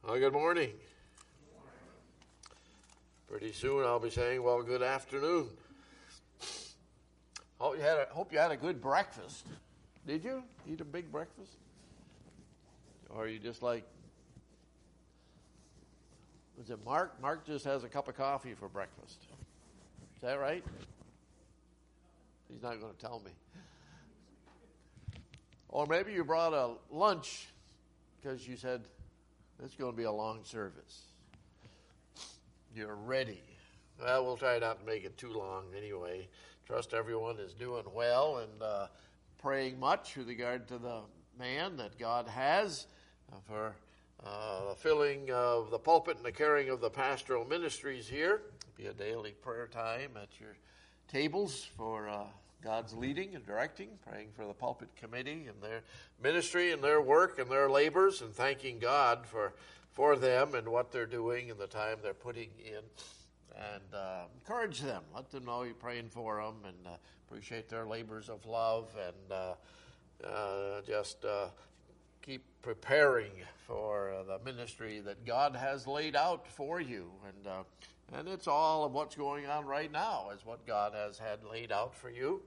Well, good morning. Pretty soon I'll be saying, well, good afternoon. Hope you had a good breakfast. Did you eat a big breakfast? Or are you just like, was it Mark? Mark just has a cup of coffee for breakfast. Is that right? He's not going to tell me. Or maybe you brought a lunch because you said, it's going to be a long service. You're ready. Well, we'll try not to make it too long anyway. Trust everyone is doing well and praying much with regard to the man that God has for the filling of the pulpit and the carrying of the pastoral ministries here. It'll be a daily prayer time at your tables for God's leading and directing, praying for the pulpit committee and their ministry and their work and their labors, and thanking God for them and what they're doing and the time they're putting in. And encourage them. Let them know you're praying for them and appreciate their labors of love, and just keep preparing for the ministry that God has laid out for you. And it's all of what's going on right now is what God has had laid out for you.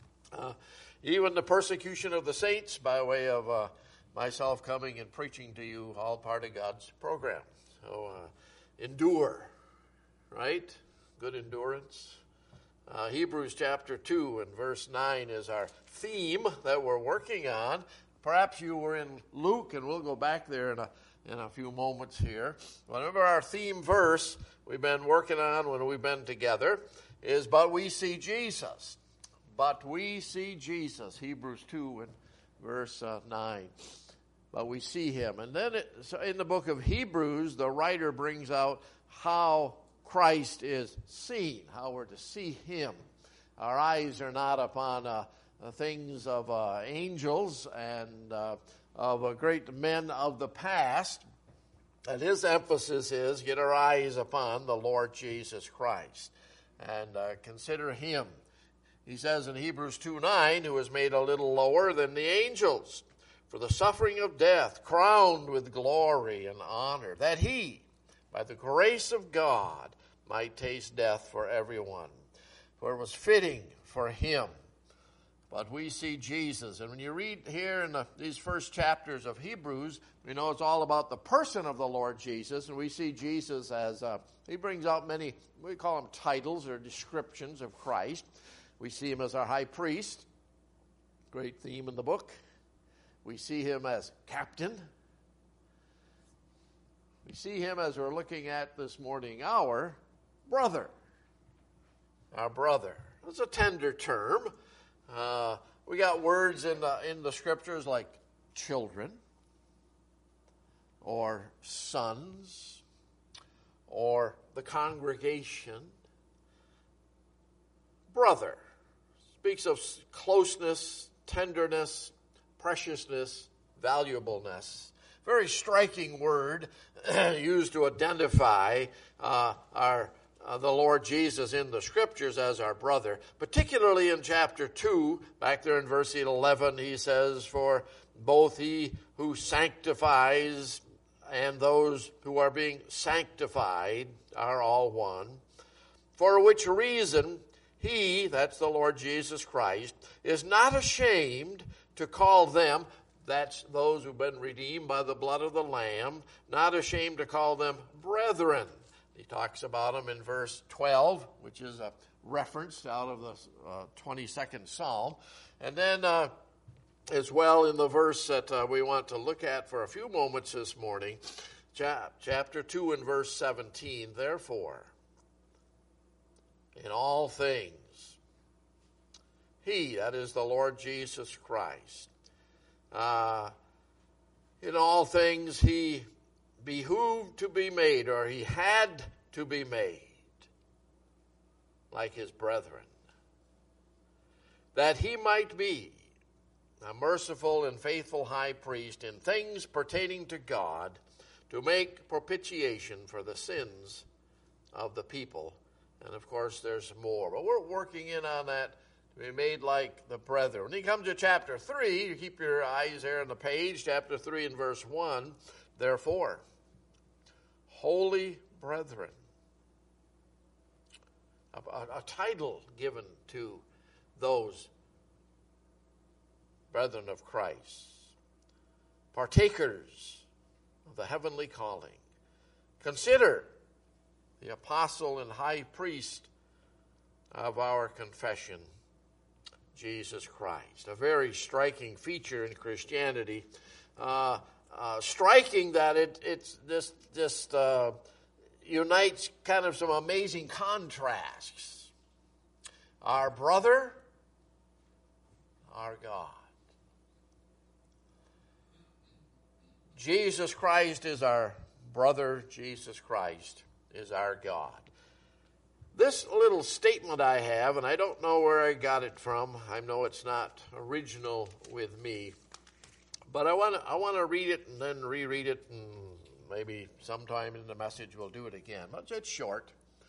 Even the persecution of the saints by way of myself coming and preaching to you, all part of God's program. So endure, right? Good endurance. Hebrews chapter 2 and verse 9 is our theme that we're working on. Perhaps you were in Luke, and we'll go back there in a few moments here. Whenever our theme verse we've been working on when we've been together is, but we see Jesus. But we see Jesus. Hebrews 2 and verse 9. But we see him. And then so in the book of Hebrews, the writer brings out how Christ is seen, how we're to see him. Our eyes are not upon the things of angels and of great men of the past. And his emphasis is get our eyes upon the Lord Jesus Christ and consider him. He says in Hebrews 2:9, who was made a little lower than the angels for the suffering of death, crowned with glory and honor, that he, by the grace of God, might taste death for everyone. For it was fitting for him. But we see Jesus. And when you read here in these first chapters of Hebrews, we know it's all about the person of the Lord Jesus. And we see Jesus as, he brings out many, we call them titles or descriptions of Christ. We see him as our high priest. Great theme in the book. We see him as captain. We see him as we're looking at this morning, our brother. Our brother. It's a tender term. We got words in the scriptures like children, or sons, or the congregation. Brother speaks of closeness, tenderness, preciousness, valuableness. Very striking word used to identify the Lord Jesus in the scriptures as our brother. Particularly in chapter 2, back there in verse 11, he says, for both he who sanctifies and those who are being sanctified are all one. For which reason he, that's the Lord Jesus Christ, is not ashamed to call them, that's those who've been redeemed by the blood of the Lamb, not ashamed to call them brethren. He talks about them in verse 12, which is a reference out of the 22nd Psalm. And then as well in the verse that we want to look at for a few moments this morning, chapter 2 and verse 17, therefore, in all things, he, that is the Lord Jesus Christ, in all things he behooved to be made, or he had to be made like his brethren, that he might be a merciful and faithful high priest in things pertaining to God, to make propitiation for the sins of the people. And of course there's more, but we're working in on that, to be made like the brethren. When you come to chapter 3, you keep your eyes there on the page, chapter 3 and verse 1, therefore, holy brethren. A title given to those brethren of Christ, partakers of the heavenly calling. Consider the apostle and high priest of our confession, Jesus Christ. A very striking feature in Christianity. Striking that it unites kind of some amazing contrasts. Our brother, our God. Jesus Christ is our brother. Jesus Christ is our God. This little statement I have, and I don't know where I got it from. I know it's not original with me. But I want to read it and then reread it, and maybe sometime in the message we'll do it again. But it's short.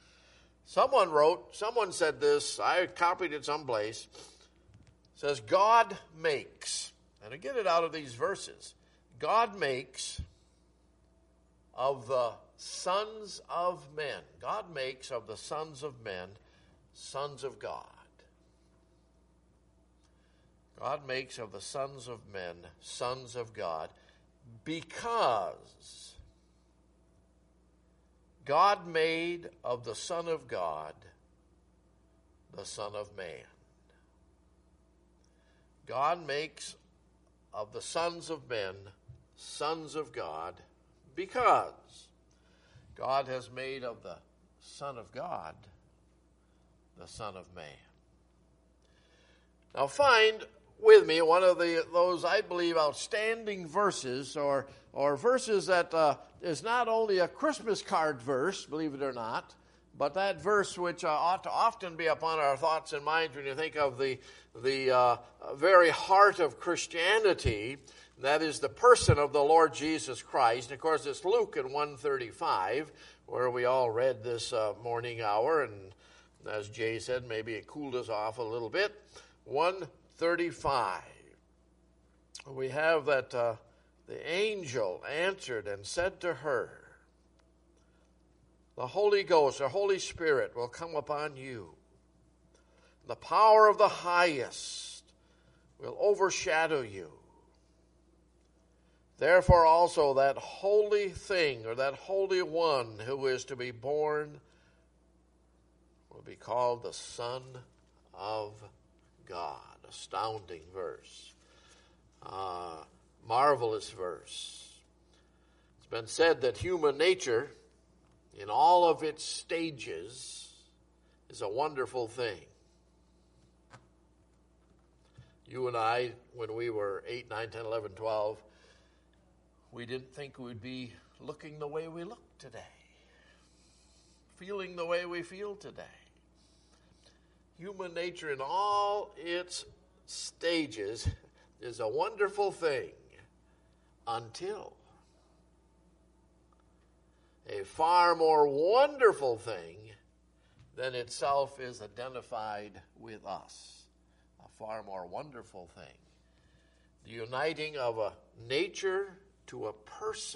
Someone said this, I copied it someplace. It says, God makes, and I get it out of these verses, God makes of the sons of men. God makes of the sons of men sons of God. God makes of the sons of men sons of God because God made of the Son of God the Son of Man. God makes of the sons of men sons of God because God has made of the Son of God the Son of Man. Now find with me one of those, I believe, outstanding verses or verses that is not only a Christmas card verse, believe it or not, but that verse which ought to often be upon our thoughts and minds when you think of the very heart of Christianity. That is the person of the Lord Jesus Christ. And of course, it's Luke in 1:35, where we all read this morning hour, and as Jay said, maybe it cooled us off a little bit. 1:35. We have that the angel answered and said to her, the Holy Ghost, or Holy Spirit, will come upon you. The power of the highest will overshadow you. Therefore also that holy thing, or that holy one who is to be born, will be called the Son of God. Astounding verse. Marvelous verse. It's been said that human nature, in all of its stages, is a wonderful thing. You and I, when we were 8, 9, 10, 11, 12, we didn't think we'd be looking the way we look today, feeling the way we feel today. Human nature in all its stages is a wonderful thing until a far more wonderful thing than itself is identified with us. A far more wonderful thing. The uniting of a nature to a person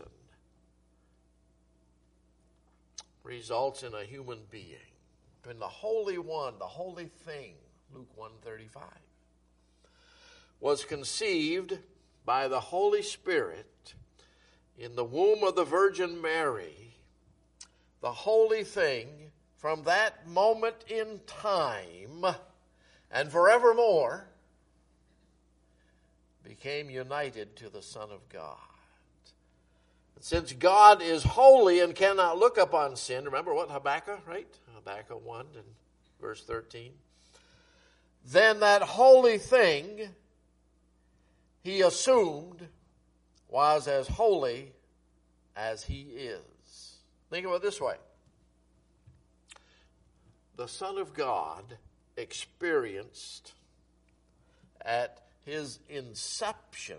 results in a human being. In the Holy One, the holy thing, Luke 1:35, was conceived by the Holy Spirit in the womb of the Virgin Mary. The holy thing, from that moment in time and forevermore, became united to the Son of God. Since God is holy and cannot look upon sin, remember what Habakkuk, right? Habakkuk 1 and verse 13. Then that holy thing he assumed was as holy as he is. Think of it this way. The Son of God experienced at his inception,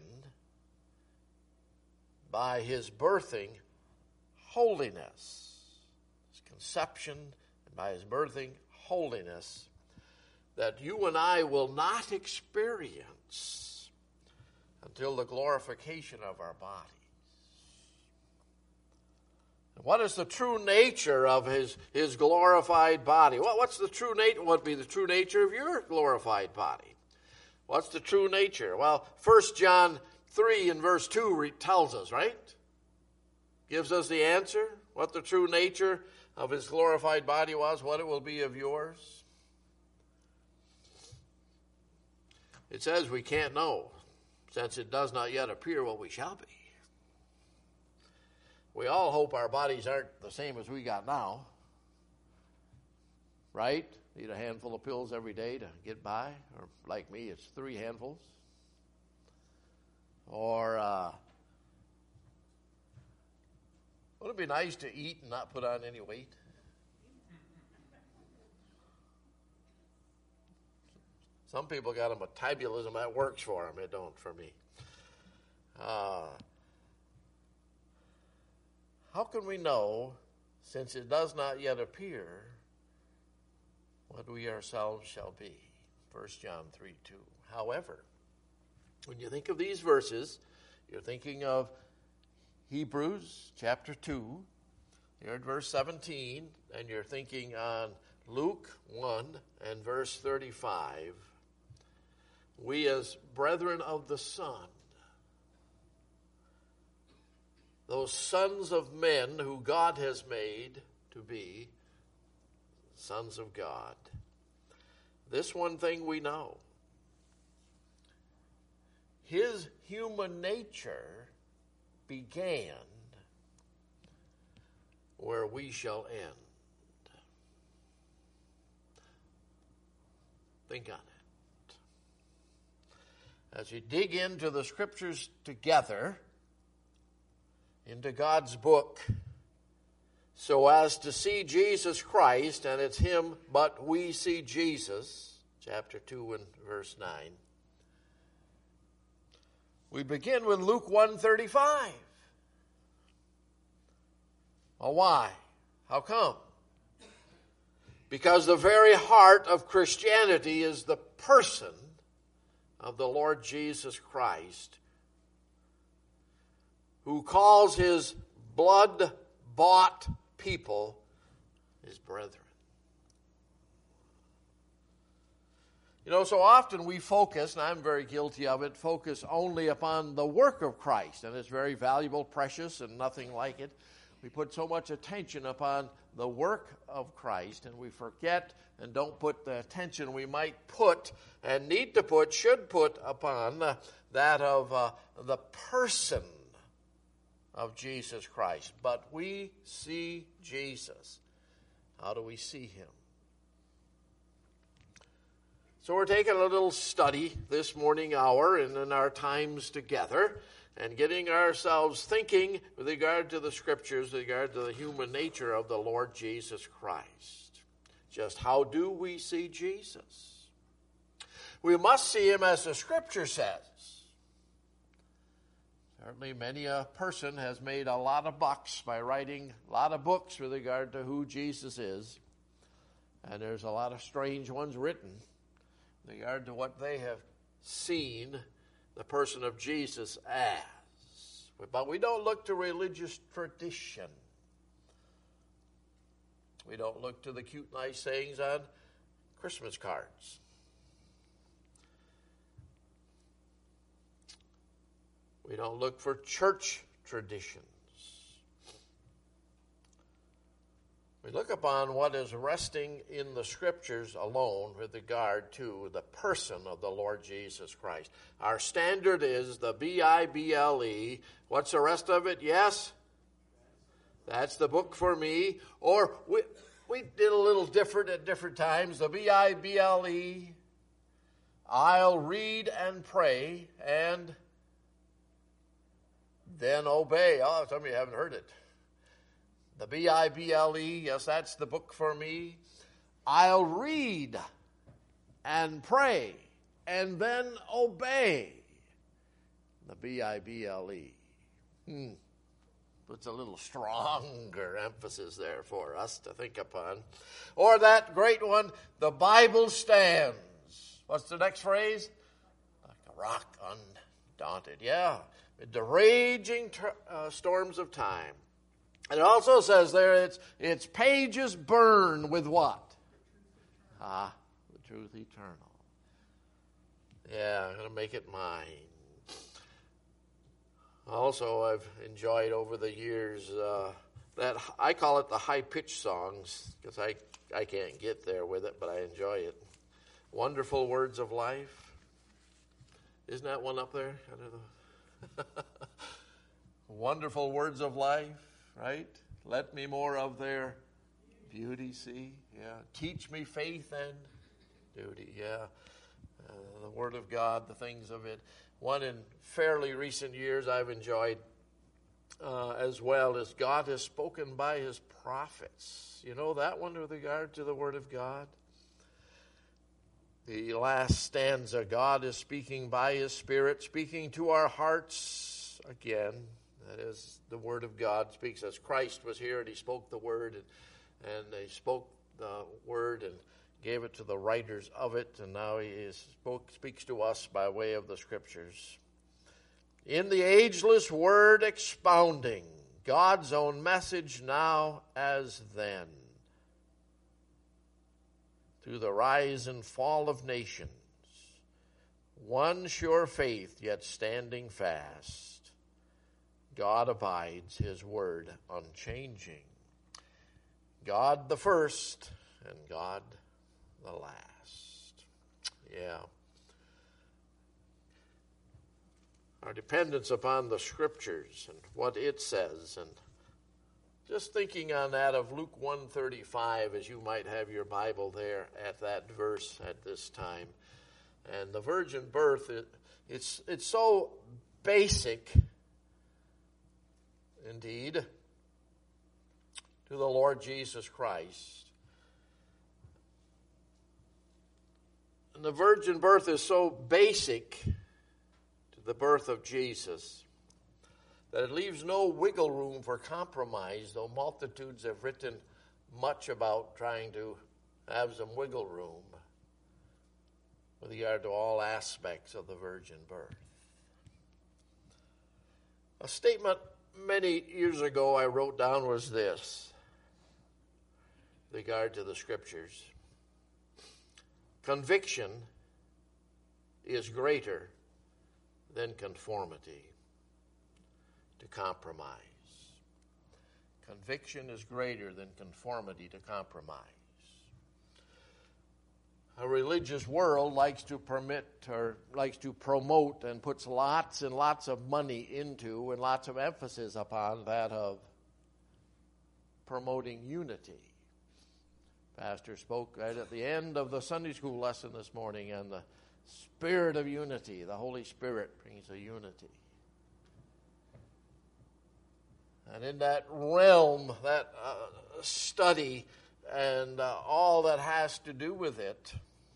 by his birthing, holiness. His conception, and by his birthing, holiness, that you and I will not experience until the glorification of our bodies. What is the true nature of his glorified body? What's the true nature? What would be the true nature of your glorified body? What's the true nature? Well, 1 John 3 and verse 2 tells us, right? Gives us the answer, what the true nature of his glorified body was, what it will be of yours. It says we can't know, since it does not yet appear what we shall be. We all hope our bodies aren't the same as we got now, right? Eat a handful of pills every day to get by, or like me, it's 3 handfuls. Or would it be nice to eat and not put on any weight? Some people got a metabolism that works for them. It don't for me. How can we know, since it does not yet appear, what we ourselves shall be? 1 John 3:2. However, when you think of these verses, you're thinking of Hebrews chapter 2, you're at verse 17, and you're thinking on Luke 1 and verse 35. We as brethren of the Son, those sons of men who God has made to be sons of God. This one thing we know. His human nature began where we shall end. Think on it. As you dig into the scriptures together, into God's book, so as to see Jesus Christ, and it's him, but we see Jesus, chapter 2 and verse 9. We begin with Luke 1:35. Well, why? How come? Because the very heart of Christianity is the person of the Lord Jesus Christ, who calls his blood-bought people his brethren. You know, so often we focus, and I'm very guilty of it, focus only upon the work of Christ, and it's very valuable, precious, and nothing like it. We put so much attention upon the work of Christ, and we forget and don't put the attention we might put and need to put, should put upon that of the person of Jesus Christ. But we see Jesus. How do we see him? So we're taking a little study this morning hour and in our times together and getting ourselves thinking with regard to the scriptures, with regard to the human nature of the Lord Jesus Christ. Just how do we see Jesus? We must see him as the scripture says. Certainly many a person has made a lot of bucks by writing a lot of books with regard to who Jesus is. And there's a lot of strange ones written with regard to what they have seen the person of Jesus as. But we don't look to religious tradition. We don't look to the cute, nice sayings on Christmas cards. We don't look for church traditions. We look upon what is resting in the scriptures alone with regard to the person of the Lord Jesus Christ. Our standard is the Bible. What's the rest of it? Yes? That's the book for me. Or we did a little different at different times. The Bible. I'll read and pray and then obey. Oh, some of you haven't heard it. The Bible, yes, that's the book for me. I'll read and pray and then obey. The Bible. Puts a little stronger emphasis there for us to think upon. Or that great one, the Bible stands. What's the next phrase? Like a rock undaunted. Yeah. The raging storms of time. And it also says there its pages burn with what? The truth eternal. Yeah, I'm going to make it mine. Also, I've enjoyed over the years that I call it the high-pitched songs, because I can't get there with it, but I enjoy it. Wonderful Words of Life. Isn't that one up there? I don't know. Wonderful Words of Life, right? Let me more of their beauty see. Yeah. Teach me faith and duty. Yeah. The Word of God, the things of it. One in fairly recent years I've enjoyed as well is God has spoken by his prophets. You know that one with regard to the Word of God? The last stanza, God is speaking by his Spirit, speaking to our hearts again. That is, the Word of God speaks as Christ was here and he spoke the Word and he spoke the Word and gave it to the writers of it, and now he speaks to us by way of the Scriptures. In the ageless Word expounding God's own message now as then, through the rise and fall of nations, one sure faith yet standing fast, God abides, his Word unchanging. God the first and God the last. Yeah. Our dependence upon the Scriptures and what it says, and just thinking on that of Luke 1:35, as you might have your Bible there at that verse at this time. And the virgin birth, it's so basic, indeed, to the Lord Jesus Christ. And the virgin birth is so basic to the birth of Jesus that it leaves no wiggle room for compromise, though multitudes have written much about trying to have some wiggle room with regard to all aspects of the virgin birth. A statement many years ago I wrote down was this, with regard to the Scriptures. Conviction is greater than conformity to compromise. Conviction is greater than conformity to compromise. A religious world likes to permit or likes to promote and puts lots and lots of money into and lots of emphasis upon that of promoting unity. Pastor spoke right at the end of the Sunday school lesson this morning on the spirit of unity. The Holy Spirit brings a unity. And in that realm, that study and all that has to do with it,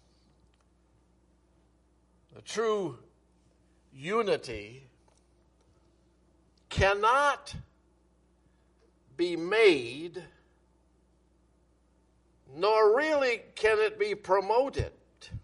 the true unity cannot be made, nor really can it be promoted,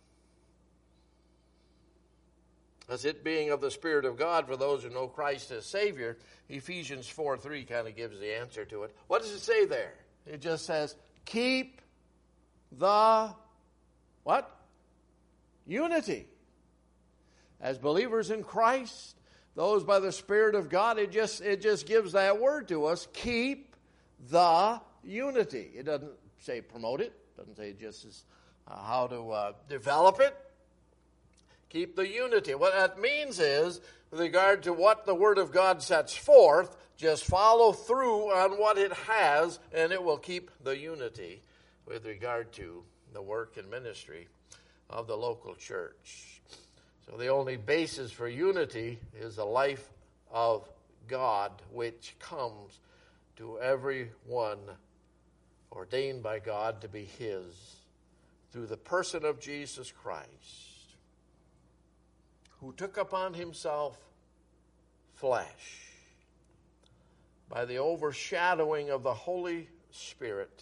as it being of the Spirit of God for those who know Christ as Savior. Ephesians 4:3 kind of gives the answer to it. What does it say there? It just says, keep the what? Unity. As believers in Christ, those by the Spirit of God, it just gives that word to us, keep the unity. It doesn't say promote it. It doesn't say just how to develop it. Keep the unity. What that means is, with regard to what the Word of God sets forth, just follow through on what it has, and it will keep the unity with regard to the work and ministry of the local church. So the only basis for unity is the life of God, which comes to everyone ordained by God to be His through the person of Jesus Christ, who took upon Himself flesh by the overshadowing of the Holy Spirit.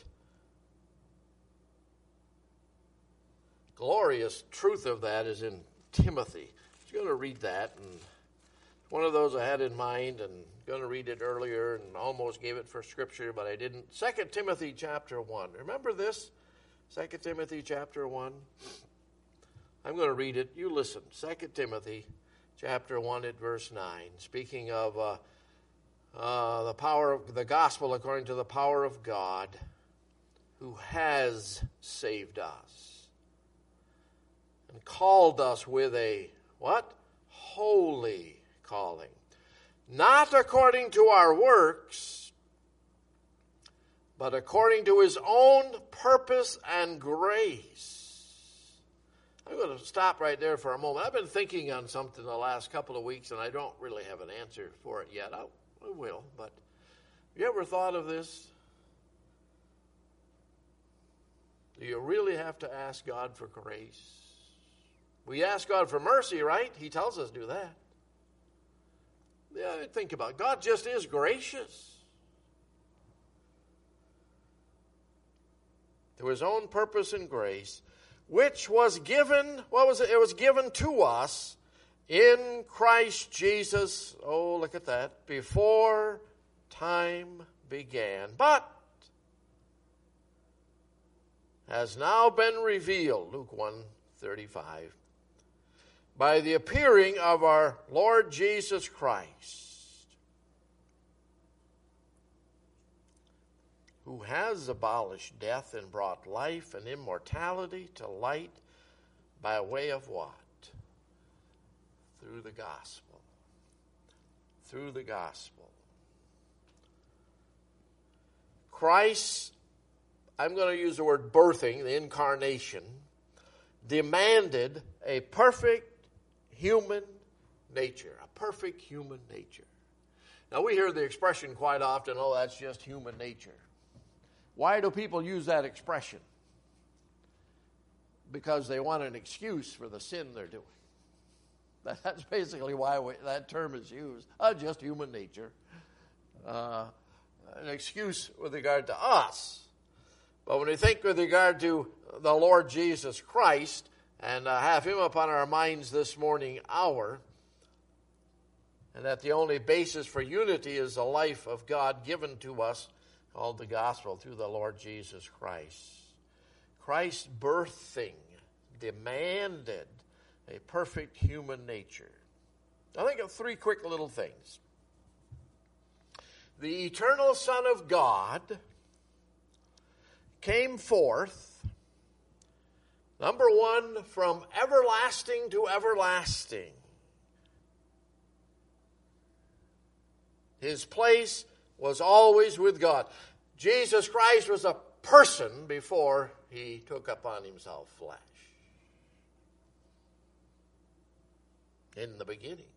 Glorious truth of that is in Timothy. I'm going to read that, and One of those I had in mind and going to read it earlier and almost gave it for scripture, but I didn't. 2 Timothy chapter 1. Remember this? 2 Timothy chapter 1. I'm going to read it. You listen. 2 Timothy chapter 1 at verse 9. Speaking of the power of the gospel according to the power of God who has saved us and called us with a, what? Holy calling. Not according to our works, but according to his own purpose and grace. I'm going to stop right there for a moment. I've been thinking on something the last couple of weeks, and I don't really have an answer for it yet. I will, but have you ever thought of this? Do you really have to ask God for grace? We ask God for mercy, right? He tells us to do that. Yeah, think about it. God just is gracious. To his own purpose and grace, which was given, what was it? It was given to us in Christ Jesus, oh, look at that, before time began, but has now been revealed, Luke 1:35, by the appearing of our Lord Jesus Christ, who has abolished death and brought life and immortality to light by way of what? Through the gospel. Through the gospel. Christ, I'm going to use the word birthing, the incarnation, demanded a perfect human nature. A perfect human nature. Now we hear the expression quite often, oh, that's just human nature. Why do people use that expression? Because they want an excuse for the sin they're doing. That's basically why that term is used. Just human nature. An excuse with regard to us. But when we think with regard to the Lord Jesus Christ, and have him upon our minds this morning hour, and that the only basis for unity is the life of God given to us, called the gospel, through the Lord Jesus Christ. Christ's birthing demanded a perfect human nature. I think of three quick little things. The eternal Son of God came forth, number one, from everlasting to everlasting. His place was always with God. Jesus Christ was a person before he took upon himself flesh. In the beginning.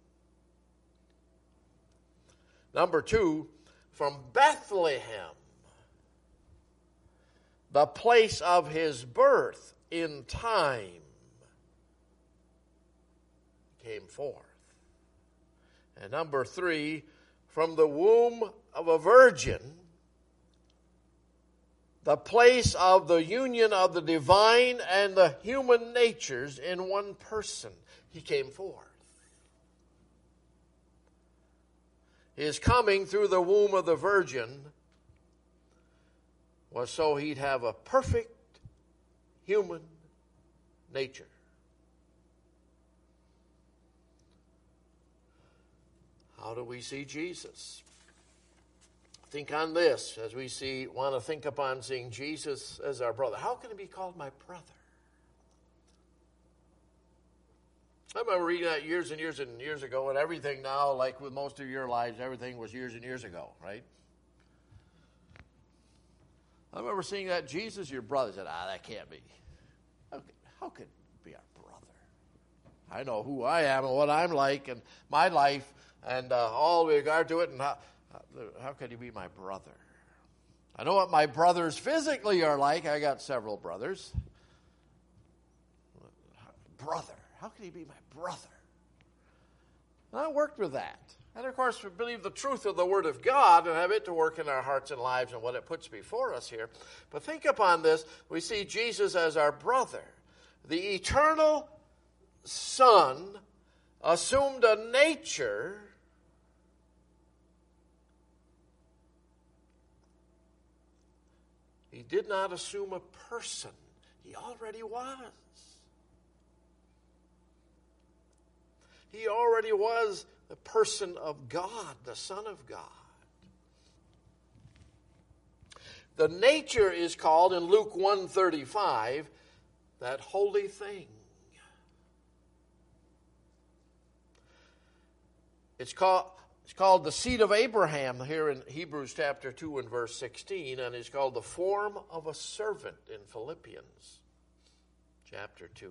Number two, from Bethlehem, the place of his birth in time, came forth. And number three, from the womb of a virgin, the place of the union of the divine and the human natures in one person, he came forth. His coming through the womb of the virgin was so he'd have a perfect human nature. How do we see Jesus? Think on this as we want to think upon seeing Jesus as our brother. How can he be called my brother? I remember reading that years and years and years ago, and everything now, like with most of your lives, everything was years and years ago, right? I remember seeing that Jesus, your brother. I said, that can't be. How could it be our brother? I know who I am and what I'm like and my life and all with regard to it, and how could he be my brother? I know what my brothers physically are like. I got several brothers. Brother. How can he be my brother? And I worked with that. And, of course, we believe the truth of the Word of God and have it to work in our hearts and lives and what it puts before us here. But think upon this. We see Jesus as our brother. The eternal Son assumed a nature He did not assume a person. He already was. He already was the person of God, the Son of God. The nature is called in Luke 1:35, that holy thing. It's called the seed of Abraham here in Hebrews chapter 2 and verse 16, and it's called the form of a servant in Philippians chapter 2.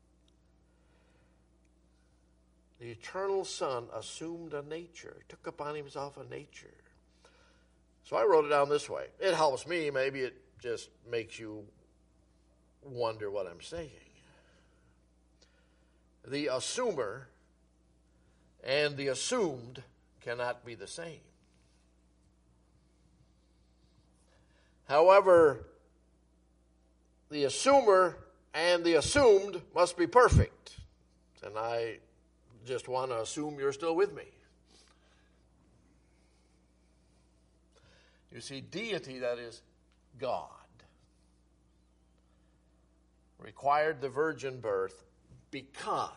The eternal Son assumed a nature, took upon himself a nature. So I wrote it down this way. It helps me. Maybe it just makes you wonder what I'm saying. The assumer and the assumed cannot be the same. However, the assumer and the assumed must be perfect. And I just want to assume you're still with me. You see, deity, that is God, required the virgin birth because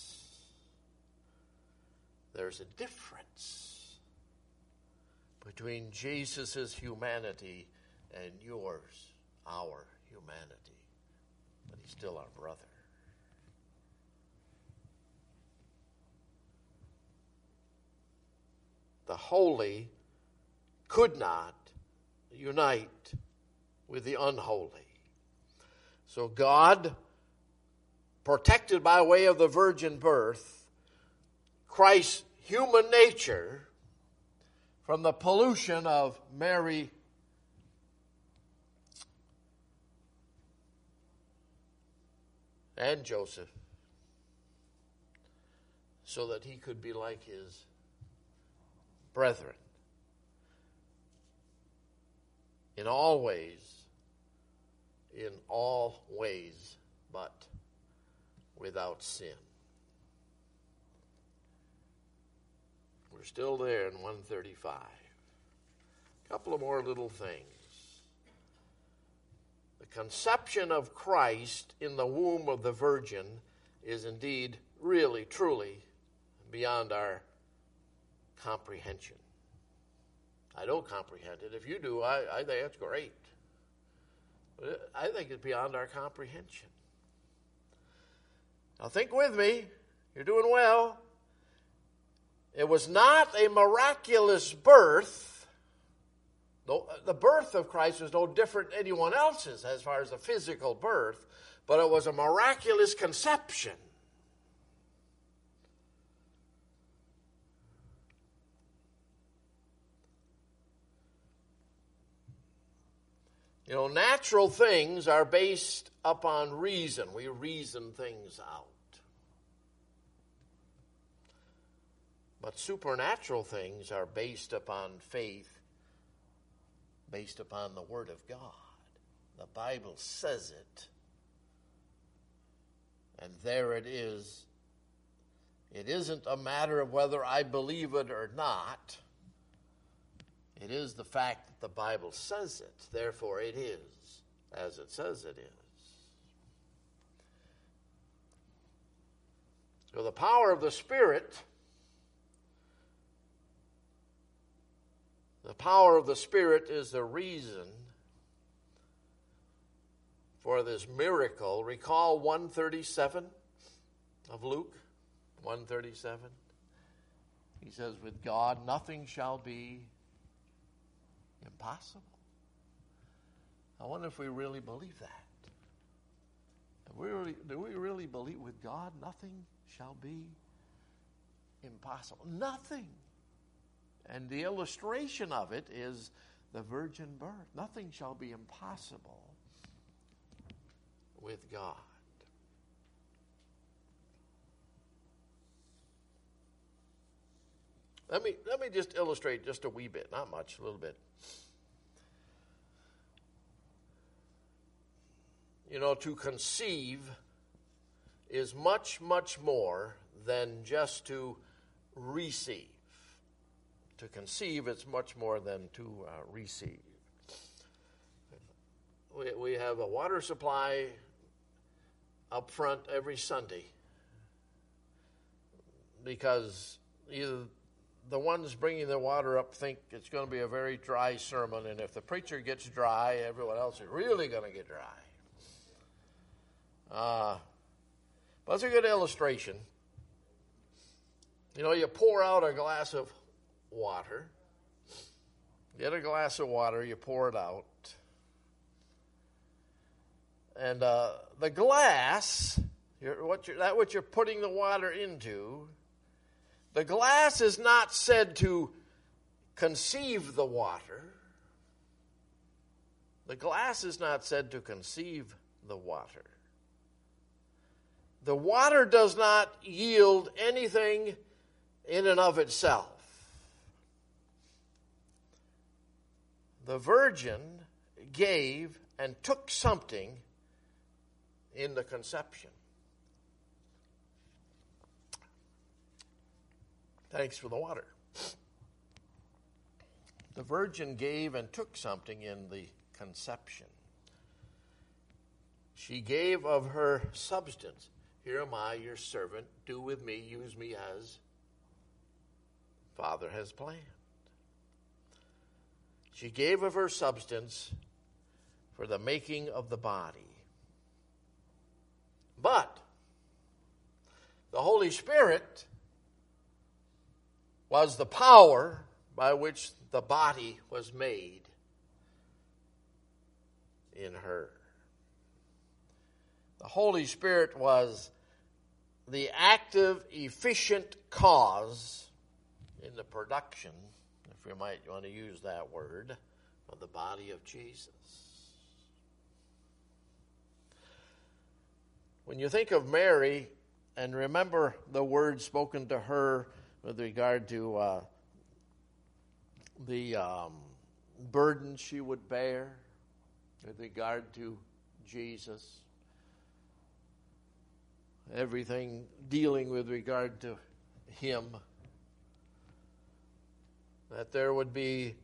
there's a difference between Jesus' humanity and yours, our humanity. But he's still our brother. The holy could not unite with the unholy. So God, protected by way of the virgin birth, Christ's human nature from the pollution of Mary and Joseph, so that he could be like his brethren in all ways, but without sin. We're still there in 135. A couple of more little things. The conception of Christ in the womb of the Virgin is indeed really, truly beyond our comprehension. I don't comprehend it. If you do, I think that's great. But I think it's beyond our comprehension. Now think with me. You're doing well. It was not a miraculous birth. The birth of Christ was no different than anyone else's as far as a physical birth, but it was a miraculous conception. You know, natural things are based upon reason. We reason things out. But supernatural things are based upon faith, based upon the Word of God. The Bible says it. And there it is. It isn't a matter of whether I believe it or not. It is the fact that the Bible says it. Therefore, it is as it says it is. So the power of the Spirit, is the reason for this miracle. Recall 137 of Luke, 137. He says, with God nothing shall be impossible. I wonder if we really believe that. Do we really believe with God nothing shall be impossible? Nothing. And the illustration of it is the virgin birth. Nothing shall be impossible with God. Let me just illustrate just a wee bit, not much, a little bit. You know, to conceive is much, much more than just to receive. To conceive, it's much more than to receive. we have a water supply up front every Sunday, because either the ones bringing the water up think it's going to be a very dry sermon, and if the preacher gets dry, everyone else is really going to get dry. But it's a good illustration. You know, you pour out a glass of water. Get a glass of water, you pour it out. And the glass, what you're putting the water into, the glass is not said to conceive the water. The glass is not said to conceive the water. The water does not yield anything in and of itself. The virgin gave and took something in the conception. Thanks for the water. The virgin gave and took something in the conception. She gave of her substance. Here am I, your servant. Do with me, use me as Father has planned. She gave of her substance for the making of the body. But the Holy Spirit was the power by which the body was made in her. The Holy Spirit was the active, efficient cause in the production, if you might want to use that word, of the body of Jesus. When you think of Mary, and remember the words spoken to her with regard to the burden she would bear, with regard to Jesus, everything dealing with regard to him, that there would be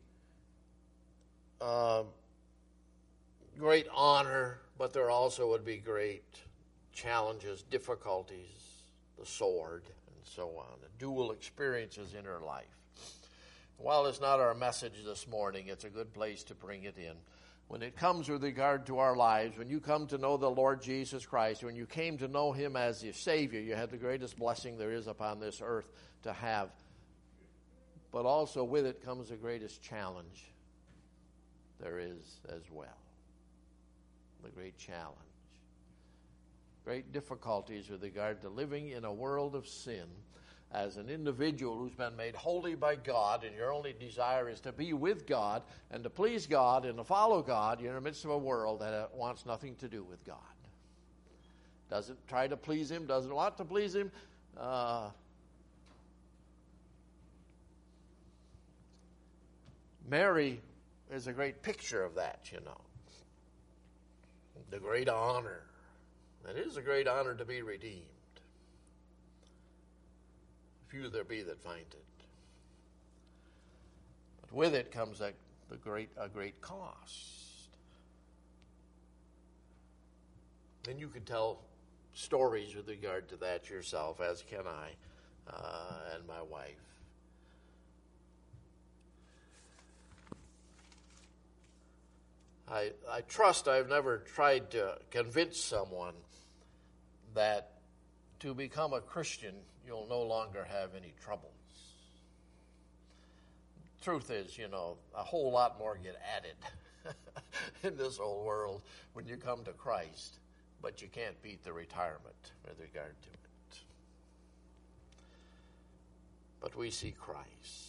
great honor, but there also would be great challenges, difficulties, the sword, and so on, the dual experiences in her life. While it's not our message this morning, it's a good place to bring it in. When it comes with regard to our lives, when you come to know the Lord Jesus Christ, when you came to know him as your Savior, you had the greatest blessing there is upon this earth to have. But also with it comes the greatest challenge there is as well. The great challenge. Great difficulties with regard to living in a world of sin as an individual who's been made holy by God, and your only desire is to be with God and to please God and to follow God. You're in the midst of a world that wants nothing to do with God. Doesn't try to please him, doesn't want to please him. Mary is a great picture of that, you know. The great honor. It is a great honor to be redeemed. Few there be that find it. But with it comes a great cost. And you can tell stories with regard to that yourself, as can I and my wife. I trust I've never tried to convince someone that to become a Christian, you'll no longer have any troubles. Truth is, you know, a whole lot more get added in this whole world when you come to Christ, but you can't beat the retirement with regard to it. But we see Christ.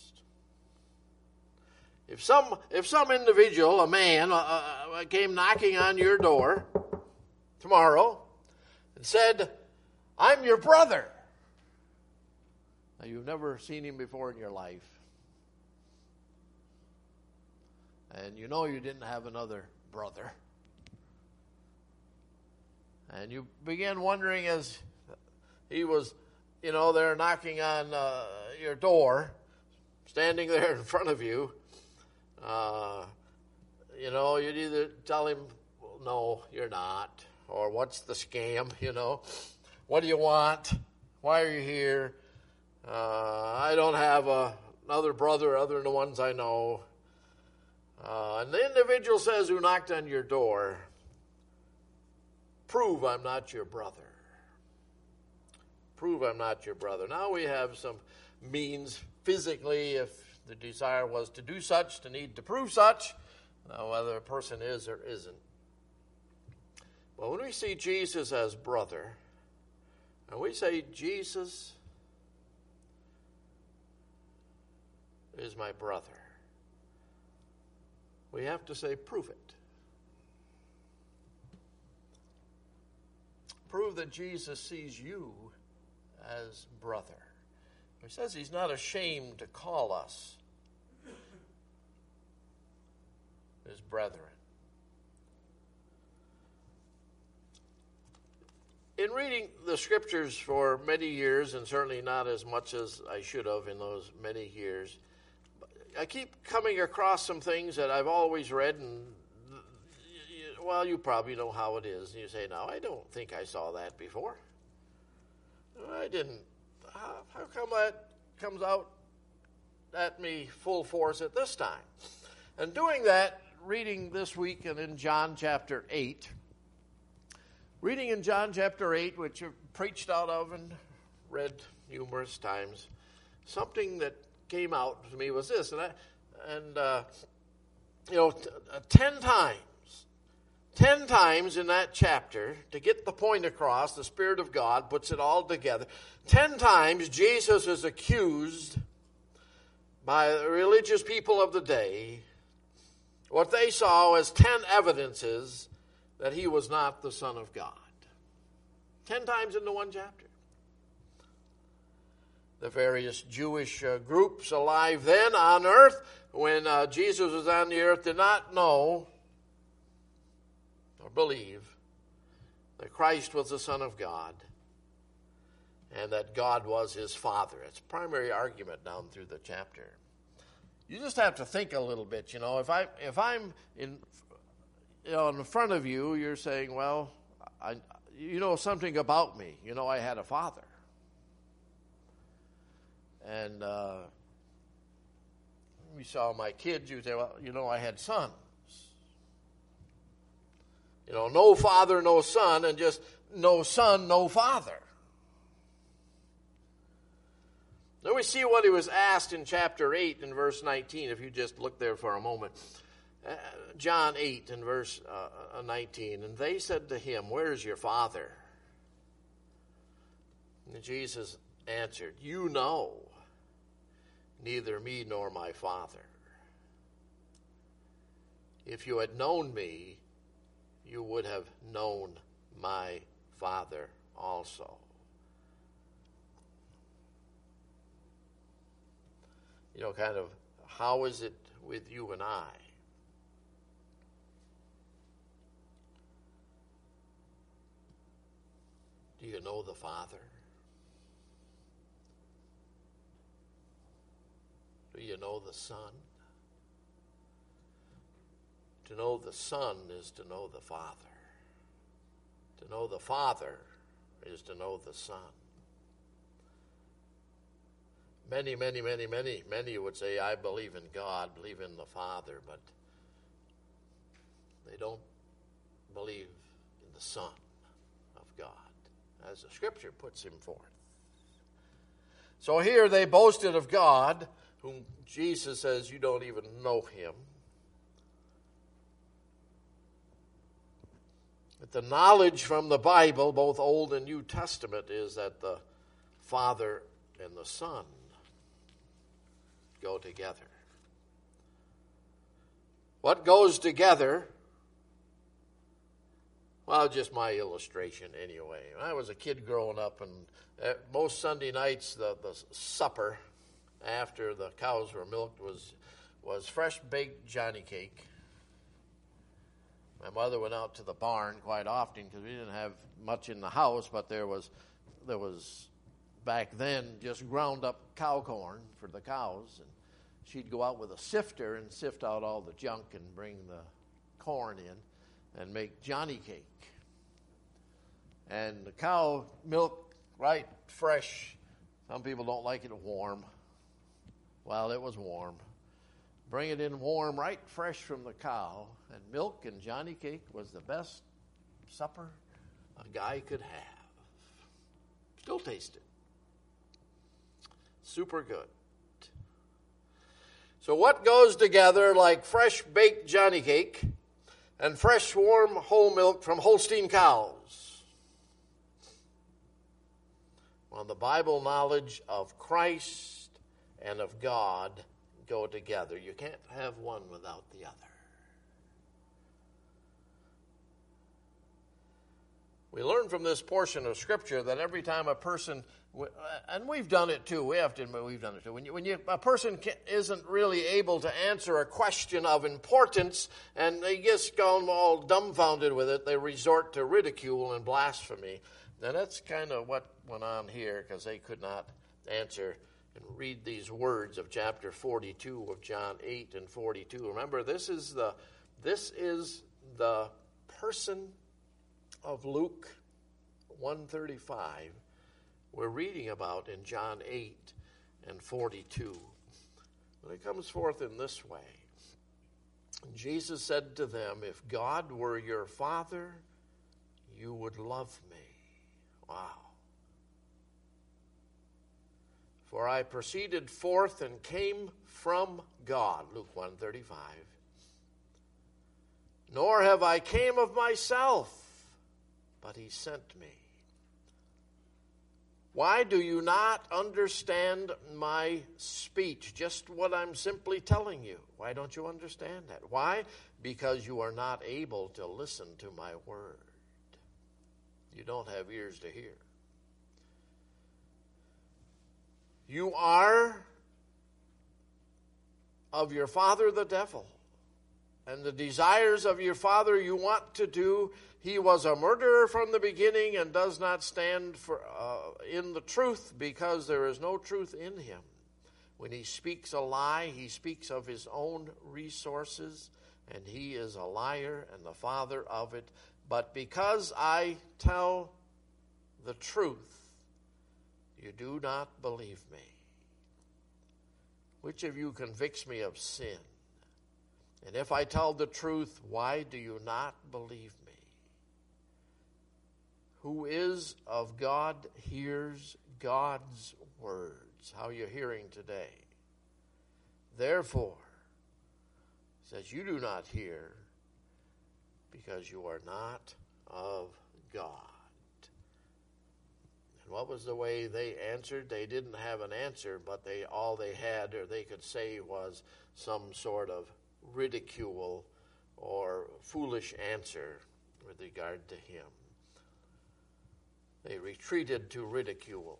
If some individual, a man, came knocking on your door tomorrow and said, "I'm your brother." Now, you've never seen him before in your life. And you know you didn't have another brother. And you began wondering as he was, you know, there knocking on your door, standing there in front of you, you know, you'd either tell him, well, no, you're not. Or what's the scam, What do you want? Why are you here? I don't have another brother other than the ones I know. And the individual says who knocked on your door, prove I'm not your brother. Prove I'm not your brother. Now we have some means physically, if the desire was to do such, to need to prove such, whether a person is or isn't. But when we see Jesus as brother, and we say Jesus is my brother, we have to say, prove it. Prove that Jesus sees you as brother. He says he's not ashamed to call us his brethren. In reading the scriptures for many years, and certainly not as much as I should have in those many years, I keep coming across some things that I've always read, and, well, you probably know how it is. And you say, no, I don't think I saw that before. I didn't. How come that comes out at me full force at this time? And doing that, reading this week and in John chapter 8, reading in John chapter 8, which I've preached out of and read numerous times, something that came out to me was this, 10 times in that chapter, to get the point across, the Spirit of God puts it all together. 10 times Jesus is accused by the religious people of the day, what they saw as 10 evidences that he was not the Son of God. 10 times in the one chapter. The various Jewish groups alive then on earth, when Jesus was on the earth, did not know or believe that Christ was the Son of God and that God was his Father. It's a primary argument down through the chapter. You just have to think a little bit. If I'm in front of you, you're saying, well, you know something about me. I had a father. And we saw my kids, you say, well, I had sons. No father, no son, and just no son, no father. Then we see what he was asked in chapter 8 and verse 19, if you just look there for a moment. John 8 and verse 19, and they said to him, where is your father? And Jesus answered, you know neither me nor my Father. If you had known me, you would have known my Father also. How is it with you and I? Do you know the Father? Do you know the Son? To know the Son is to know the Father. To know the Father is to know the Son. Many would say, I believe in God, believe in the Father, but they don't believe in the Son of God, as the Scripture puts him forth. So here they boasted of God, whom Jesus says you don't even know him. But the knowledge from the Bible, both Old and New Testament, is that the Father and the Son go together. What goes together? Well, just my illustration anyway. When I was a kid growing up, and most Sunday nights the supper after the cows were milked was fresh baked Johnny cake. My mother went out to the barn quite often because we didn't have much in the house, but there was back then just ground up cow corn for the cows, and she'd go out with a sifter and sift out all the junk and bring the corn in. and make Johnny cake. And the cow milk, right, fresh. Some people don't like it warm. Well, it was warm. Bring it in warm, right, fresh from the cow. And milk and Johnny cake was the best supper a guy could have. Still taste it. Super good. So what goes together like fresh baked Johnny cake and fresh warm whole milk from Holstein cows? Well, the Bible knowledge of Christ and of God go together. You can't have one without the other. We learn from this portion of Scripture that every time a person, and we've done it too, we have to admit we've done it too, when a person isn't really able to answer a question of importance and they just gone all dumbfounded with it, they resort to ridicule and blasphemy. Now that's kind of what went on here, because they could not answer and read these words of chapter 42 of John 8 and 42. Remember, this is the person of Luke 135 we're reading about in John 8 and 42. But it comes forth in this way. Jesus said to them, "If God were your Father, you would love me." Wow. "For I proceeded forth and came from God," Luke 1:35. "Nor have I came of myself, but he sent me. Why do you not understand my speech?" Just what I'm simply telling you. Why don't you understand that? Why? Because you are not able to listen to my word. You don't have ears to hear. You are of your father the devil, and the desires of your father you want to do. He was a murderer from the beginning and does not stand in the truth, because there is no truth in him. When he speaks a lie, he speaks of his own resources, and he is a liar and the father of it. But because I tell the truth, you do not believe me. Which of you convicts me of sin? And if I tell the truth, why do you not believe me? Who is of God hears God's words. How are you hearing today? Therefore, it says, you do not hear because you are not of God. And what was the way they answered? They didn't have an answer, but all they had, or they could say, was some sort of ridicule or foolish answer with regard to him. They retreated to ridicule.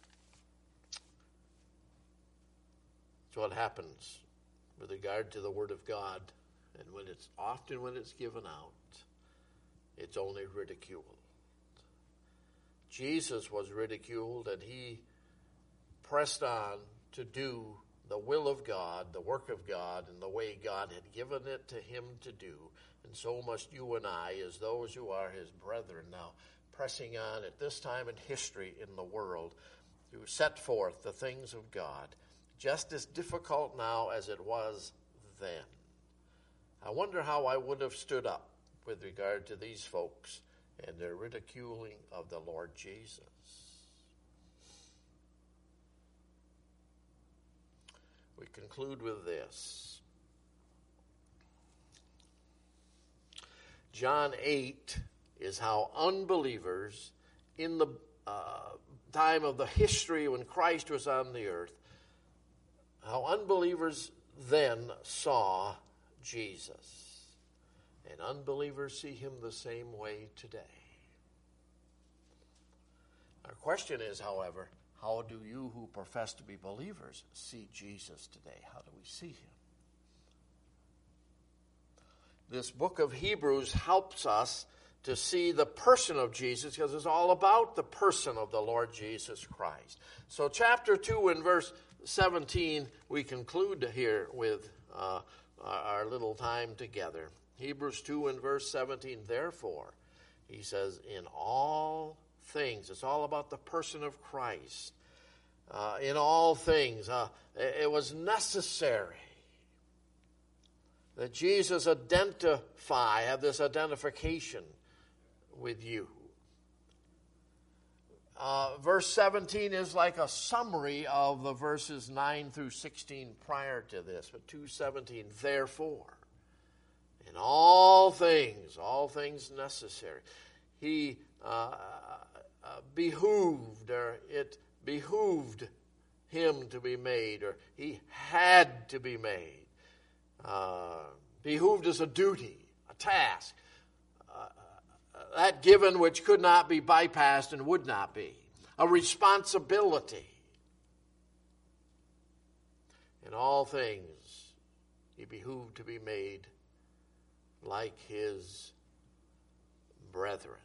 That's what happens with regard to the Word of God. And when it's given out, it's only ridiculed. Jesus was ridiculed, and he pressed on to do the will of God, the work of God, and the way God had given it to him to do. And so must you and I, as those who are his brethren now, pressing on at this time in history in the world to set forth the things of God, just as difficult now as it was then. I wonder how I would have stood up with regard to these folks and their ridiculing of the Lord Jesus. We conclude with this. John 8 is how unbelievers in the time of the history when Christ was on the earth, how unbelievers then saw Jesus. And unbelievers see him the same way today. Our question is, however, how do you who profess to be believers see Jesus today? How do we see him? This book of Hebrews helps us to see the person of Jesus, because it's all about the person of the Lord Jesus Christ. So chapter 2 and verse 17, we conclude here with our little time together. Hebrews 2 and verse 17, therefore, he says, in all things, it's all about the person of Christ. In all things, it was necessary that Jesus have this identification with you. Verse 17 is like a summary of the verses 9 through 16 prior to this. But 2:17, therefore, in all things necessary, he behooved, or it behooved him to be made, or he had to be made. Behooved is a duty, a task, that given which could not be bypassed and would not be. A responsibility. In all things, he behooved to be made like his brethren.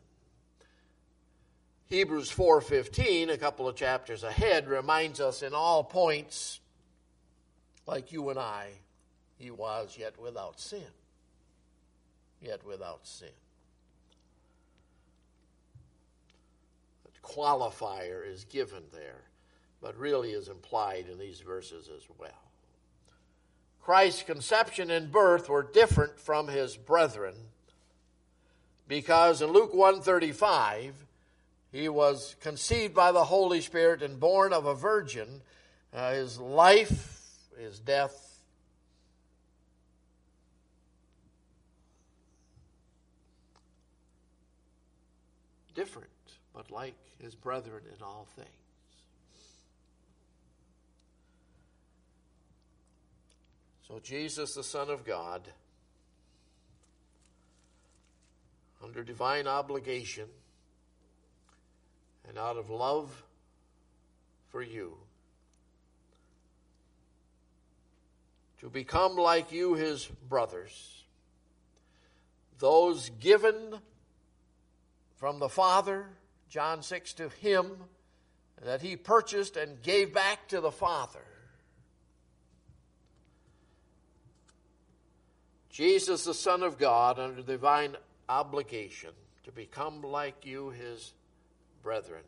Hebrews 4:15, a couple of chapters ahead, reminds us in all points, like you and I, he was yet without sin. Yet without sin. The qualifier is given there, but really is implied in these verses as well. Christ's conception and birth were different from his brethren because in Luke 1:35, he was conceived by the Holy Spirit and born of a virgin. His life, his death, different, but like his brethren in all things. So Jesus, the Son of God, under divine obligation and out of love for you, to become like you, his brothers, those given from the Father, John 6, to him, that he purchased and gave back to the Father. Jesus, the Son of God, under divine obligation to become like you, his brethren.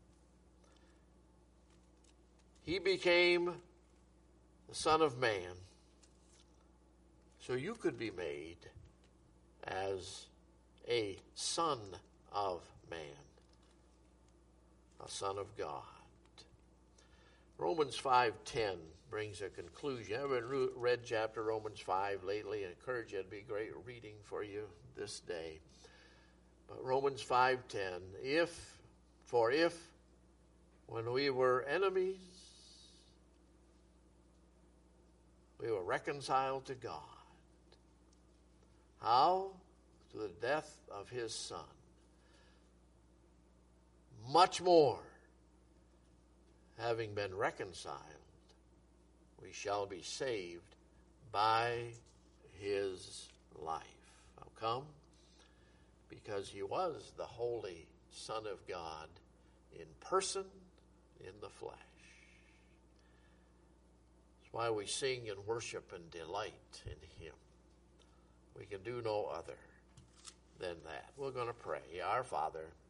He became the Son of Man so you could be made as a son of man, a son of God. Romans 5:10 brings a conclusion. I haven't read chapter Romans 5 lately. I encourage you, it'd be great reading for you this day. But Romans 5:10, if when we were enemies, we were reconciled to God. How? Through the death of his Son. Much more, having been reconciled, we shall be saved by his life. How come? Because he was the Holy Son of God in person, in the flesh. That's why we sing and worship and delight in him. We can do no other than that. We're going to pray. Our Father,